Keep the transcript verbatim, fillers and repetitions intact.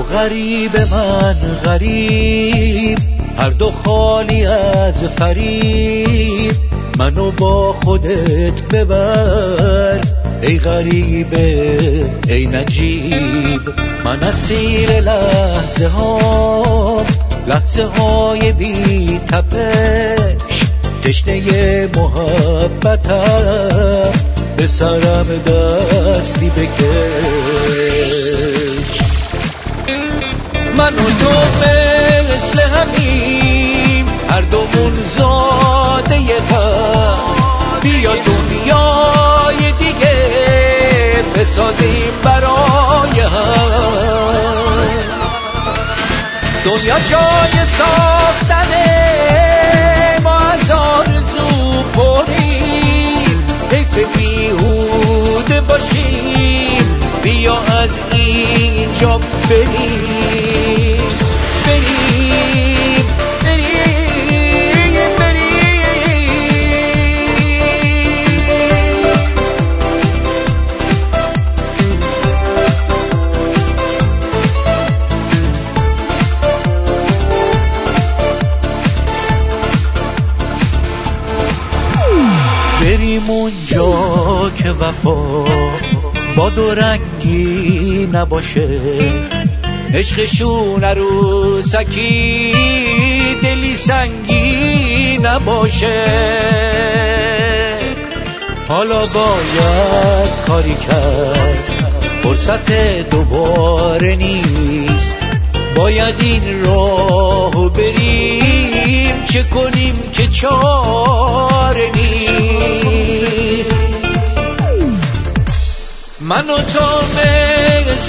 غریب من غریب، هر دو خالی از فریب، منو با خودت ببر ای غریبه ای نجیب. من اسیر لحظه ها، لحظه های بی تپش، تشنه محبتم، به سرم دستی بکش. من و تو مثل همیم، هر دومون زاده غم، بیا دنیای دیگه بسازیم برای هم. دنیا جای ساختنه، ما از آرزو پریم، حیف بیهوده باشیم، بیا از اینجا بریم بریم بریم بریم. بریم اونجا که وفا با دو رنگی نباشه، عشقشون عروسکی دلی سنگی نباشه. حالا باید کاری کرد، فرصت دوباره نیست، باید این راهو بریم، چه کنیم که چاره نیست. من و تو مثل